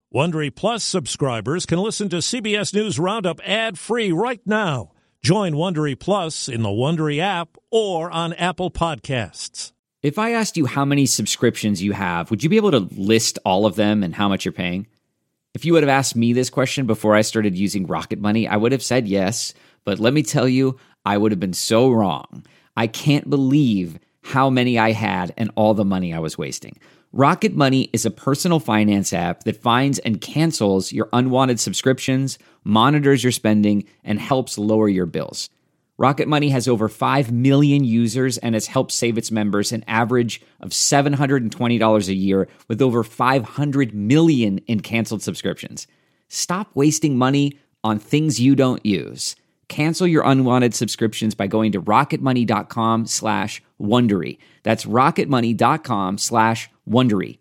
Wondery Plus subscribers can listen to CBS News Roundup ad-free right now. Join Wondery Plus in the Wondery app or on Apple Podcasts. If I asked you how many subscriptions you have, would you be able to list all of them and how much you're paying? If you would have asked me this question before I started using Rocket Money, I would have said yes. But let me tell you, I would have been so wrong. I can't believe how many I had and all the money I was wasting. Rocket Money is a personal finance app that finds and cancels your unwanted subscriptions, monitors your spending, and helps lower your bills. Rocket Money has over 5 million users and has helped save its members an average of $720 a year with over 500 million in canceled subscriptions. Stop wasting money on things you don't use. Cancel your unwanted subscriptions by going to rocketmoney.com/Wondery. That's rocketmoney.com/Wondery.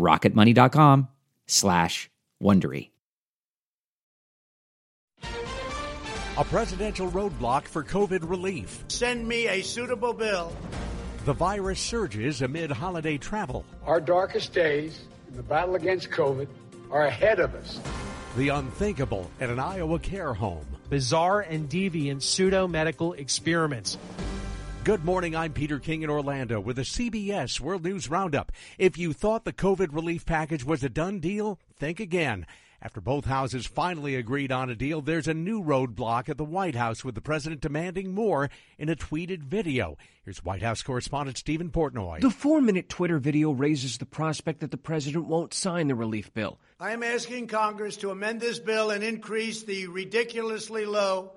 rocketmoney.com/Wondery. A presidential roadblock for COVID relief. Send me a suitable bill. The virus surges amid holiday travel. Our darkest days in the battle against COVID are ahead of us. The unthinkable at an Iowa care home. Bizarre and deviant pseudo-medical experiments. Good morning, I'm Peter King in Orlando with a CBS World News Roundup. If you thought the COVID relief package was a done deal, think again. After both houses finally agreed on a deal, there's a new roadblock at the White House with the president demanding more in a tweeted video. Here's White House correspondent Stephen Portnoy. The 4-minute Twitter video raises the prospect that the president won't sign the relief bill. I am asking Congress to amend this bill and increase the ridiculously low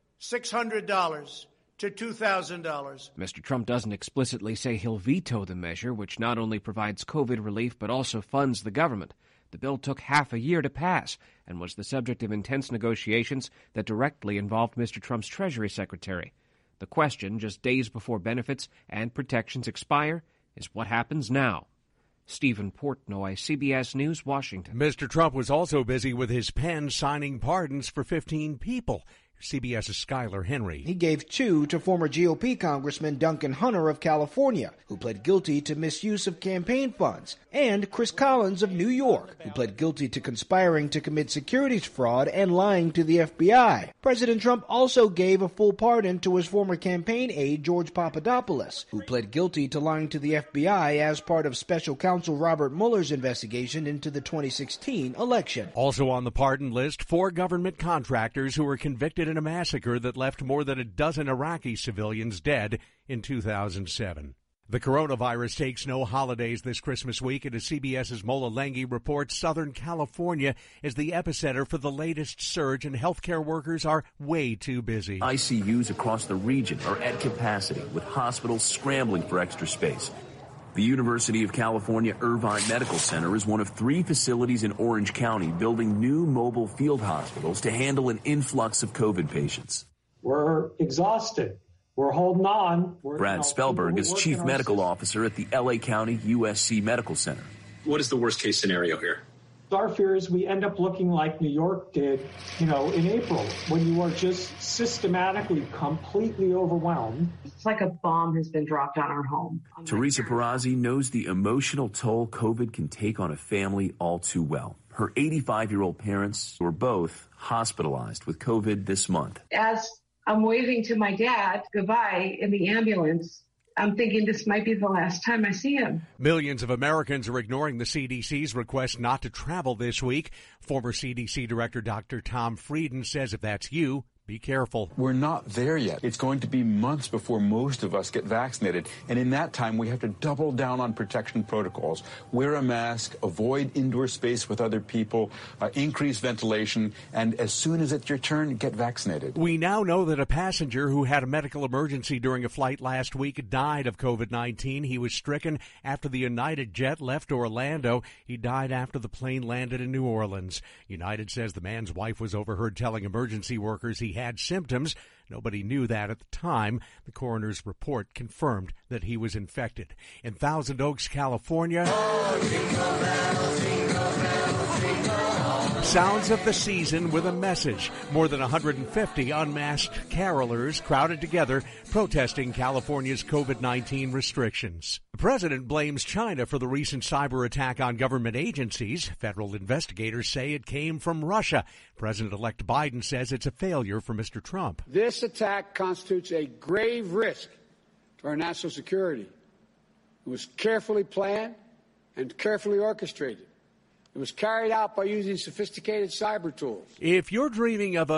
$600 to $2,000. Mr. Trump doesn't explicitly say he'll veto the measure, which not only provides COVID relief but also funds the government. The bill took half a year to pass and was the subject of intense negotiations that directly involved Mr. Trump's Treasury Secretary. The question, just days before benefits and protections expire, is what happens now. Stephen Portnoy, CBS News, Washington. Mr. Trump was also busy with his pen signing pardons for 15 people. CBS's Skylar Henry. He gave 2 to former GOP Congressman Duncan Hunter of California, who pled guilty to misuse of campaign funds, and Chris Collins of New York, who pled guilty to conspiring to commit securities fraud and lying to the FBI. President Trump also gave a full pardon to his former campaign aide George Papadopoulos, who pled guilty to lying to the FBI as part of special counsel Robert Mueller's investigation into the 2016 election. Also on the pardon list, 4 government contractors who were convicted in a massacre that left more than a dozen Iraqi civilians dead in 2007. The coronavirus takes no holidays this Christmas week, and as CBS's Mola Lenghi reports, Southern California is the epicenter for the latest surge, and healthcare workers are way too busy. ICUs across the region are at capacity, with hospitals scrambling for extra space. The University of California Irvine Medical Center is one of 3 facilities in Orange County building new mobile field hospitals to handle an influx of COVID patients. We're exhausted. We're holding on. Brad Spellberg is chief medical officer at the LA County USC Medical Center. What is the worst case scenario here? Our fear is we end up looking like New York did, in April, when you are just systematically, completely overwhelmed. It's like a bomb has been dropped on our home. Teresa Perazzi knows the emotional toll COVID can take on a family all too well. Her 85-year-old parents were both hospitalized with COVID this month. As I'm waving to my dad goodbye in the ambulance, I'm thinking this might be the last time I see him. Millions of Americans are ignoring the CDC's request not to travel this week. Former CDC Director Dr. Tom Frieden says if that's you, be careful. We're not there yet. It's going to be months before most of us get vaccinated. And in that time, we have to double down on protection protocols. Wear a mask, avoid indoor space with other people, increase ventilation, and as soon as it's your turn, get vaccinated. We now know that a passenger who had a medical emergency during a flight last week died of COVID-19. He was stricken after the United jet left Orlando. He died after the plane landed in New Orleans. United says the man's wife was overheard telling emergency workers he had symptoms. Nobody knew that at the time. The coroner's report confirmed that he was infected. In Thousand Oaks, California, Sounds of the season with a message. More than 150 unmasked carolers crowded together protesting California's COVID-19 restrictions. The president blames China for the recent cyber attack on government agencies. Federal investigators say it came from Russia. President-elect Biden says it's a failure for Mr. Trump. This attack constitutes a grave risk to our national security. It was carefully planned and carefully orchestrated. It was carried out by using sophisticated cyber tools. If you're dreaming of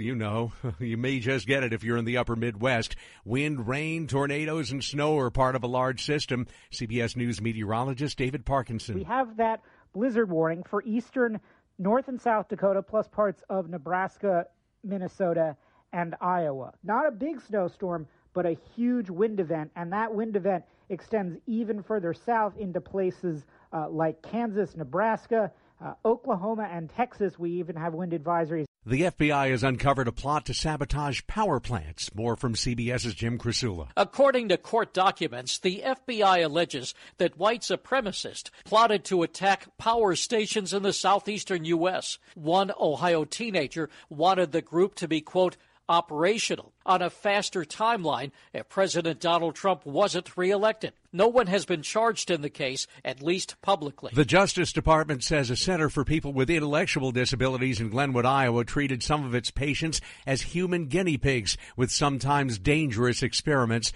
you may just get it if you're in the upper Midwest. Wind, rain, tornadoes, and snow are part of a large system. CBS News meteorologist David Parkinson. We have that blizzard warning for eastern North and South Dakota, plus parts of Nebraska, Minnesota, and Iowa. Not a big snowstorm, but a huge wind event, and that wind event extends even further south into places like Kansas, Nebraska, Oklahoma, and Texas. We even have wind advisories. The FBI has uncovered a plot to sabotage power plants. More from CBS's Jim Krasula. According to court documents, the FBI alleges that white supremacists plotted to attack power stations in the southeastern U.S. One Ohio teenager wanted the group to be, quote, operational on a faster timeline if President Donald Trump wasn't reelected. No one has been charged in the case, at least publicly. The Justice Department says a center for people with intellectual disabilities in Glenwood, Iowa, treated some of its patients as human guinea pigs with sometimes dangerous experiments.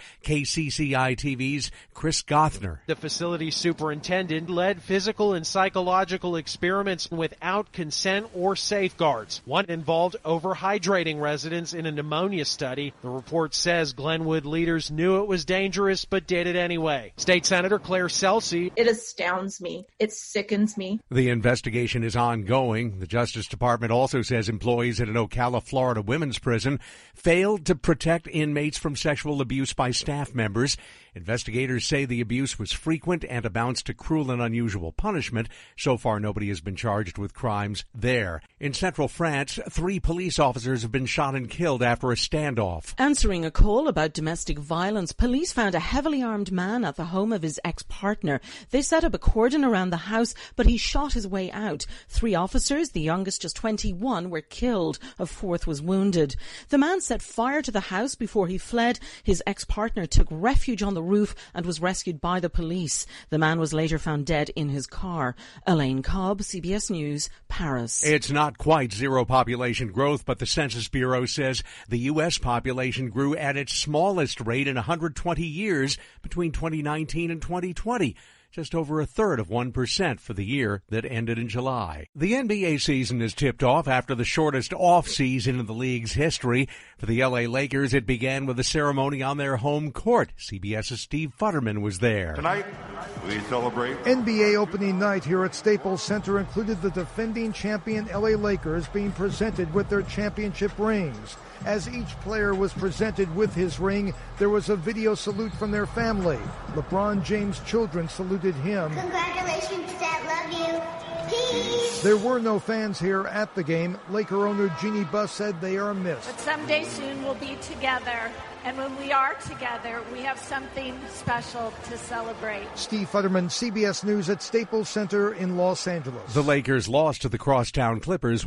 KCCI-TV's Chris Gothner. The facility superintendent led physical and psychological experiments without consent or safeguards. One involved overhydrating residents in a pneumonia study. The report says Glenwood leaders knew it was dangerous but did it anyway. State Senator Claire Celsey. It astounds me. It sickens me. The investigation is ongoing. The Justice Department also says employees at an Ocala, Florida women's prison failed to protect inmates from sexual abuse by staff members. Investigators say the abuse was frequent and amounts to cruel and unusual punishment. So far, nobody has been charged with crimes there. In central France, 3 police officers have been shot and killed after a standoff. Answering a call about domestic violence, police found a heavily armed man at the home of his ex-partner. They set up a cordon around the house, but he shot his way out. 3 officers, the youngest just 21, were killed. A 4th was wounded. The man set fire to the house before he fled. His ex-partner took refuge on the roof and was rescued by the police. The man was later found dead in his car. Elaine Cobb, CBS News, Paris. It's not quite zero population growth, but the Census Bureau says the U.S. population grew at its smallest rate in 120 years between 2019 and 2020. Just over 1/3 of 1% for the year that ended in July. The NBA season is tipped off after the shortest off-season in the league's history. For the L.A. Lakers, it began with a ceremony on their home court. CBS's Steve Futterman was there. Tonight, we celebrate. NBA opening night here at Staples Center included the defending champion L.A. Lakers being presented with their championship rings. As each player was presented with his ring, there was a video salute from their family. LeBron James' children saluted him. Congratulations, Dad. Love you. Peace. There were no fans here at the game. Laker owner Jeannie Buss said they are missed. But someday soon we'll be together. And when we are together, we have something special to celebrate. Steve Futterman, CBS News at Staples Center in Los Angeles. The Lakers lost to the Crosstown Clippers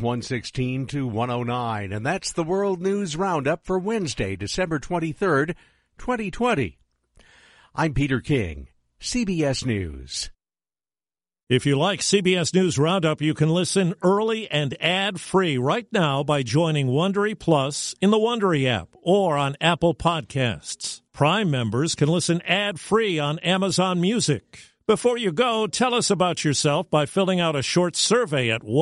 116-109. And that's the World News Roundup for Wednesday, December 23rd, 2020. I'm Peter King, CBS News. If you like CBS News Roundup, you can listen early and ad-free right now by joining Wondery Plus in the Wondery app or on Apple Podcasts. Prime members can listen ad-free on Amazon Music. Before you go, tell us about yourself by filling out a short survey at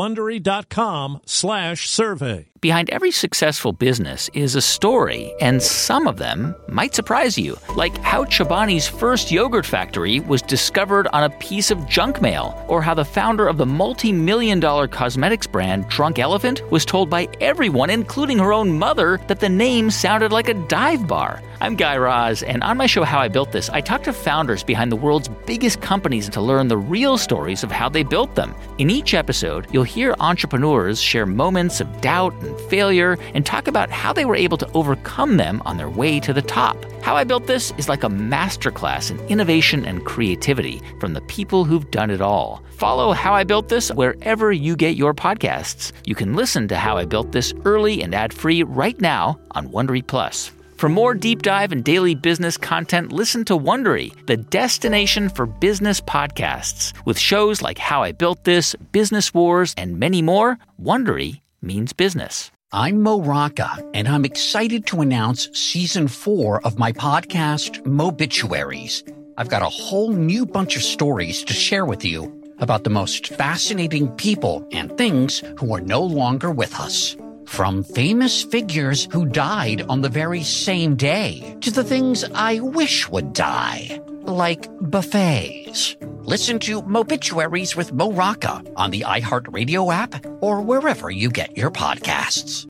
Wondery.com/survey. Behind every successful business is a story, and some of them might surprise you. Like how Chobani's first yogurt factory was discovered on a piece of junk mail, or how the founder of the multi-million-dollar cosmetics brand Drunk Elephant was told by everyone, including her own mother, that the name sounded like a dive bar. I'm Guy Raz, and on my show How I Built This, I talk to founders behind the world's biggest companies to learn the real stories of how they built them. In each episode, you'll hear entrepreneurs share moments of doubt and failure and talk about how they were able to overcome them on their way to the top. How I Built This is like a masterclass in innovation and creativity from the people who've done it all. Follow How I Built This wherever you get your podcasts. You can listen to How I Built This early and ad-free right now on Wondery Plus. For more deep dive and daily business content, listen to Wondery, the destination for business podcasts. With shows like How I Built This, Business Wars, and many more, Wondery means business. I'm Mo Rocca, and I'm excited to announce Season 4 of my podcast, Mobituaries. I've got a whole new bunch of stories to share with you about the most fascinating people and things who are no longer with us. From famous figures who died on the very same day to the things I wish would die, like buffets. Listen to Mobituaries with Mo Rocca on the iHeartRadio app or wherever you get your podcasts.